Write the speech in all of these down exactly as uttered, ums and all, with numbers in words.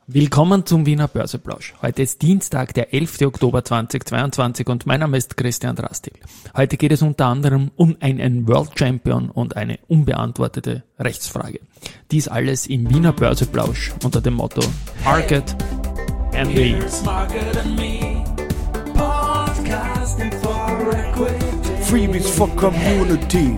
Willkommen zum Wiener Börseplausch. Heute ist Dienstag, der elfter Oktober zweitausendzweiundzwanzig und mein Name ist Christian Drastil. Heute geht es unter anderem um einen World Champion und eine unbeantwortete Rechtsfrage. Dies alles im Wiener Börseplausch unter dem Motto Market and Me. Freebies for Community.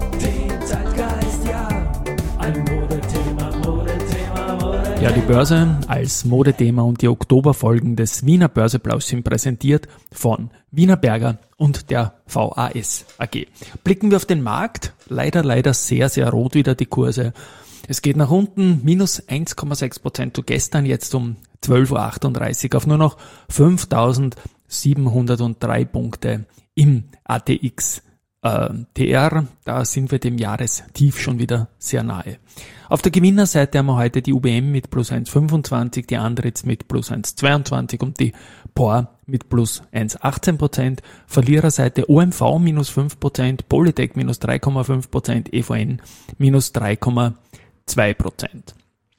Ja, die Börse als Modethema und die Oktoberfolgen des Wiener Börseplausch sind präsentiert von Wiener Berger und der V A S A G. Blicken wir auf den Markt, leider, leider sehr, sehr rot wieder die Kurse. Es geht nach unten, minus eins Komma sechs Prozent zu gestern, jetzt um zwölf Uhr achtunddreißig auf nur noch fünftausendsiebenhundertdrei Punkte im A T X äh, T R. Da sind wir dem Jahrestief schon wieder sehr nahe. Auf der Gewinnerseite haben wir heute die U B M mit plus eins Komma fünfundzwanzig, die Andritz mit plus eins Komma zweiundzwanzig und die P O R mit plus eins Komma achtzehn Prozent. Verliererseite O M V minus fünf Prozent, Polytech minus drei Komma fünf Prozent, E V N minus drei Komma zwei Prozent.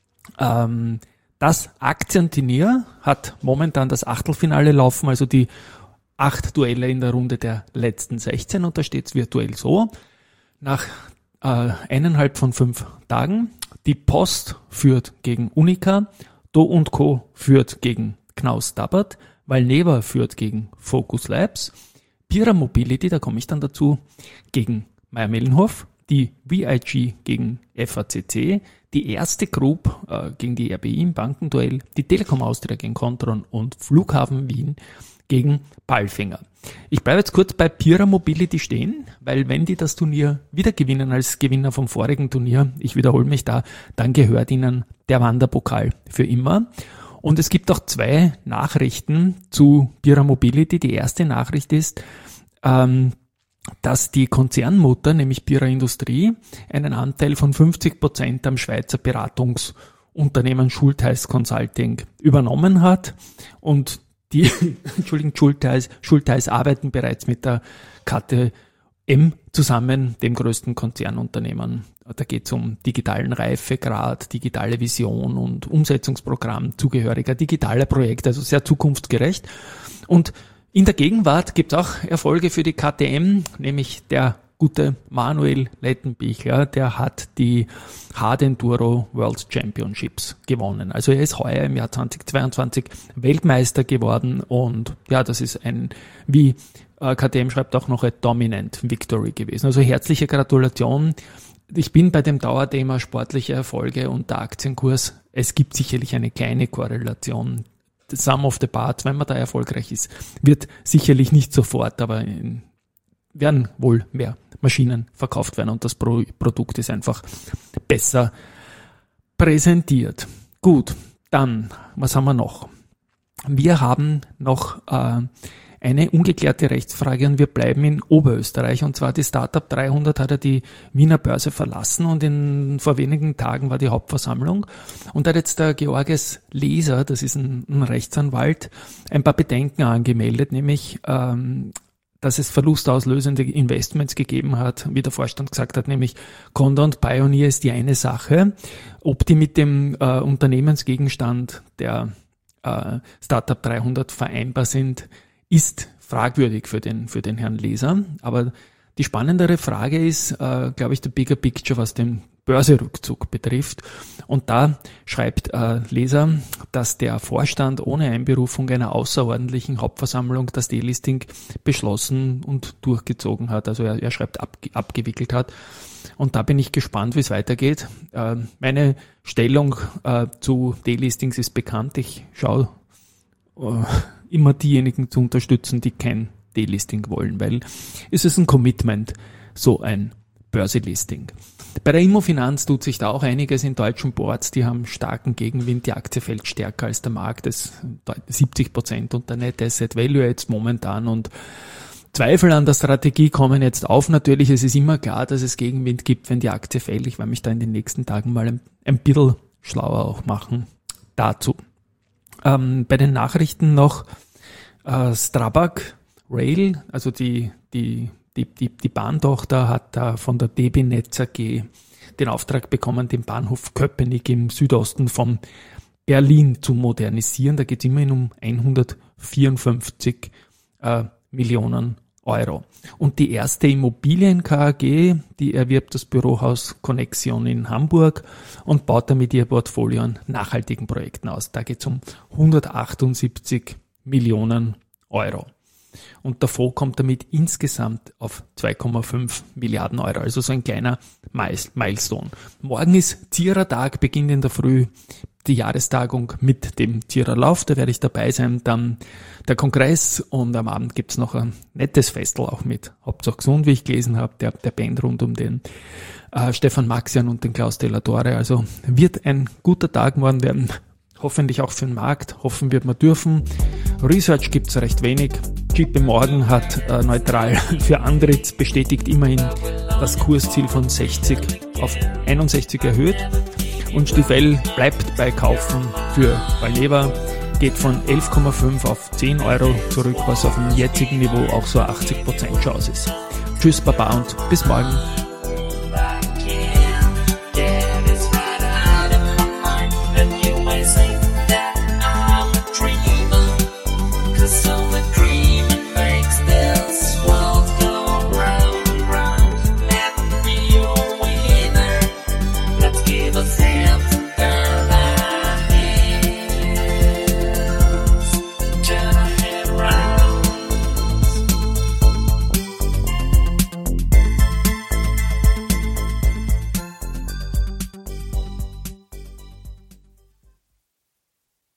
Ähm, das Aktienturnier hat momentan das Achtelfinale laufen, also die acht Duelle in der Runde der letzten sechzehn, und da steht es virtuell so. Nach äh, eineinhalb von fünf Tagen. Die Post führt gegen Unica, Do und Co. führt gegen Knaus Tabbert, Valneva führt gegen Focus Labs, Pira Mobility, da komme ich dann dazu, gegen Mayr-Melnhof, die V I G gegen F A C C, die Erste Group äh, gegen die R B I im Bankenduell, die Telekom Austria gegen Kontron und Flughafen Wien gegen Palfinger. Ich bleibe jetzt kurz bei Pira Mobility stehen, weil wenn die das Turnier wieder gewinnen als Gewinner vom vorigen Turnier, ich wiederhole mich da, dann gehört ihnen der Wanderpokal für immer. Und es gibt auch zwei Nachrichten zu Pira Mobility. Die erste Nachricht ist, ähm, dass die Konzernmutter, nämlich Pira Industrie, einen Anteil von fünfzig Prozent am Schweizer Beratungsunternehmen Schultheiss Consulting übernommen hat, und die Entschuldigung, Schultheiss, Schultheiss arbeiten bereits mit der K T M zusammen, dem größten Konzernunternehmen. Da geht es um digitalen Reifegrad, digitale Vision und Umsetzungsprogramm zugehöriger digitaler Projekte, also sehr zukunftsgerecht. Und in der Gegenwart gibt es auch Erfolge für die K T M, nämlich der gute Manuel Lettenbichler, der hat die Hard Enduro World Championships gewonnen. Also er ist heuer im Jahr zweitausendzweiundzwanzig Weltmeister geworden, und ja, das ist ein, wie äh, K T M schreibt, auch noch ein Dominant Victory gewesen. Also herzliche Gratulation. Ich bin bei dem Dauerthema sportliche Erfolge und der Aktienkurs. Es gibt sicherlich eine kleine Korrelation. The sum of the parts, wenn man da erfolgreich ist, wird sicherlich nicht sofort, aber in werden wohl mehr Maschinen verkauft werden und das Pro- Produkt ist einfach besser präsentiert. Gut, dann, was haben wir noch? Wir haben noch äh, eine ungeklärte Rechtsfrage und wir bleiben in Oberösterreich, und zwar die Startup dreihundert hat ja die Wiener Börse verlassen, und in, vor wenigen Tagen war die Hauptversammlung, und da hat jetzt der Georges Leser, das ist ein, ein Rechtsanwalt, ein paar Bedenken angemeldet, nämlich ähm, dass es verlustauslösende Investments gegeben hat, wie der Vorstand gesagt hat, nämlich Conda und Pioneer ist die eine Sache. Ob die mit dem äh, Unternehmensgegenstand der äh, Startup dreihundert vereinbar sind, ist fragwürdig für den, für den Herrn Leser. Aber die spannendere Frage ist, äh, glaube ich, der Bigger Picture, was den Börserückzug betrifft. Und da schreibt äh, Leser, dass der Vorstand ohne Einberufung einer außerordentlichen Hauptversammlung das Delisting beschlossen und durchgezogen hat. Also er, er schreibt ab, abgewickelt hat. Und da bin ich gespannt, wie es weitergeht. Äh, meine Stellung äh, zu Delistings ist bekannt. Ich schaue äh, immer diejenigen zu unterstützen, die kein Delisting wollen, weil es ist ein Commitment, so ein Börselisting. Bei der Immofinanz tut sich da auch einiges in deutschen Boards, die haben starken Gegenwind, die Aktie fällt stärker als der Markt, das siebzig Prozent und der Net Asset Value jetzt momentan, und Zweifel an der Strategie kommen jetzt auf. Natürlich, es ist immer klar, dass es Gegenwind gibt, wenn die Aktie fällt. Ich werde mich da in den nächsten Tagen mal ein, ein bisschen schlauer auch machen dazu. Ähm, bei den Nachrichten noch äh, Strabag Rail, also die, die Die, die, die Bahntochter hat da von der D B Netz A G den Auftrag bekommen, den Bahnhof Köpenick im Südosten von Berlin zu modernisieren. Da geht es immerhin um hundertvierundfünfzig äh, Millionen Euro. Und die erste Immobilie in K A G, die erwirbt das Bürohaus Connexion in Hamburg und baut damit ihr Portfolio an nachhaltigen Projekten aus. Da geht es um hundertachtundsiebzig Millionen Euro. Und der Fonds kommt damit insgesamt auf zwei Komma fünf Milliarden Euro, also so ein kleiner Milestone. Morgen ist Zierer-Tag, beginnt in der Früh die Jahrestagung mit dem Zierer-Lauf, da werde ich dabei sein, dann der Kongress und am Abend gibt's noch ein nettes Festel auch mit Hauptsache gesund, wie ich gelesen habe, der, der Band rund um den äh, Stefan Maxian und den Klaus Della Torre, also wird ein guter Tag morgen werden, hoffentlich auch für den Markt, hoffen wird man dürfen. Research gibt's recht wenig. J P Morgan hat äh, neutral für Andritz bestätigt immerhin das Kursziel von sechzig auf einundsechzig erhöht. Und Stifel bleibt bei Kaufen für Valneva, geht von elf Komma fünf auf zehn Euro zurück, was auf dem jetzigen Niveau auch so achtzig Prozent Chance ist. Tschüss, Baba und bis morgen.